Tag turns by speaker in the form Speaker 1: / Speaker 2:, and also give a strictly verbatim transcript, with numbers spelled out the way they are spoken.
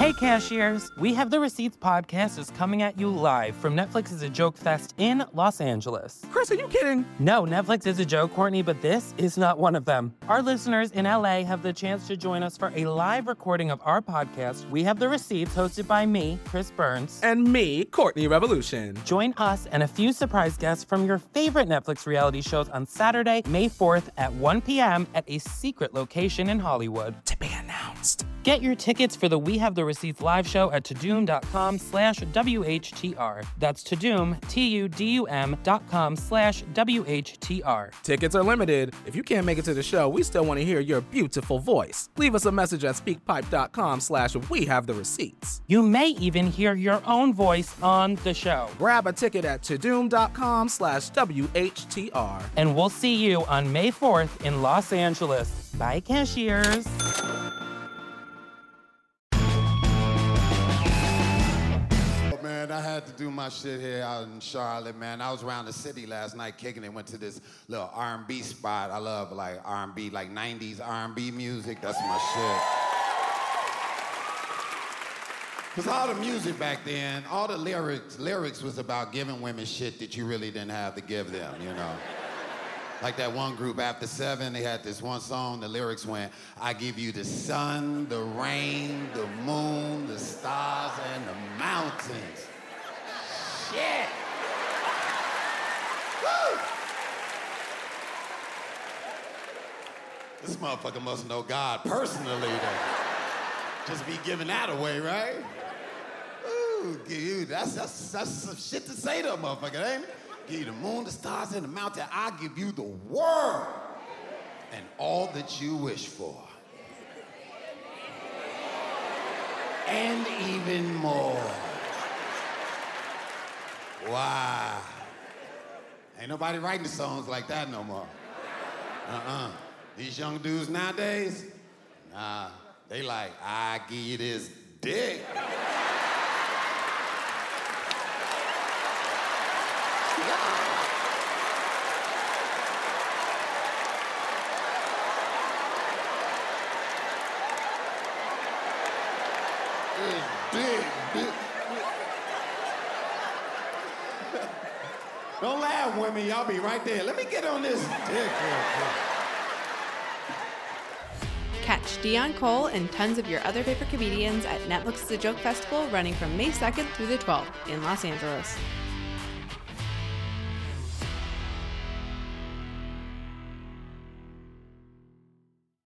Speaker 1: Hey, cashiers! We Have the Receipts podcast is coming at you live from Netflix is a Joke Fest in Los Angeles.
Speaker 2: Chris, are you kidding?
Speaker 1: No, Netflix is a joke, Courtney, but this is not one of them. Our listeners in L A have the chance to join us for a live recording of our podcast, We Have the Receipts, hosted by me, Chris Burns.
Speaker 2: And me, Courtney Revolution.
Speaker 1: Join us and a few surprise guests from your favorite Netflix reality shows on Saturday, May fourth at one p.m. at a secret location in Hollywood.
Speaker 2: To be announced.
Speaker 1: Get your tickets for the We Have the Receipts live show at Tudum.com slash WHTR. That's Tudum, T U D U M dot com slash W H T R.
Speaker 2: Tickets are limited. If you can't make it to the show, we still want to hear your beautiful voice. Leave us a message at speakpipe.com slash We Have the Receipts.
Speaker 1: You may even hear your own voice on the show.
Speaker 2: Grab a ticket at Tudum.com slash WHTR.
Speaker 1: And we'll see you on May fourth in Los Angeles. Bye, cashiers.
Speaker 3: Man, I had to do my shit here out in Charlotte, man. I was around the city last night kicking it, went to this little R and B spot. I love like R and B, like nineties R and B music. That's my shit. Because all the music back then, all the lyrics, lyrics was about giving women shit that you really didn't have to give them, you know? Like that one group, After Seven, they had this one song, the lyrics went, I give you the sun, the rain, the moon, the stars, and the mountains. Shit! Woo! This motherfucker must know God personally to just be giving that away, right? Ooh, dude, that's, that's, that's some shit to say to a motherfucker, ain't it? Give you the moon, the stars, and the mountain. I give you the world and all that you wish for. And even more. Wow. Ain't nobody writing songs like that no more. Uh-uh. These young dudes nowadays, nah, they like, I give you this dick. Big, big. Don't laugh, women. Y'all be right there. Let me get on this dick.
Speaker 4: Catch Dion Cole and tons of your other favorite comedians at Netflix's The Joke Festival running from May second through the twelfth in Los Angeles.